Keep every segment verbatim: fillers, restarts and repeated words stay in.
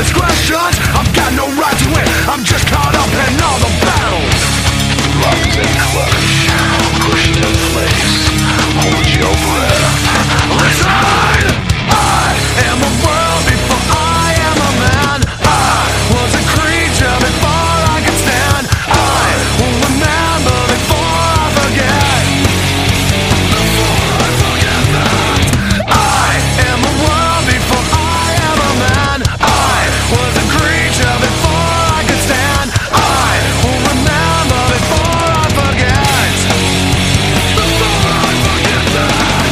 indiscretions. I've got no right to win, I'm just caught up in all the battles. Locked in clutch, pushed in place, hold your breath. Listen! I am a world before I am a man. I was a creature before I could stand. I will remember before I forget. Before I forget that I am a world before I am a man. I was a creature before I could stand. I will remember before I forget. Before I forget that.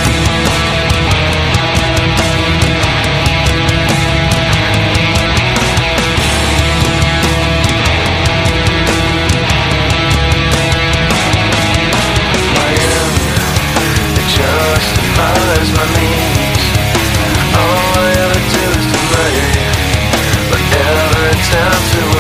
My end, it justifies my means. All I ever do is delay, but every time to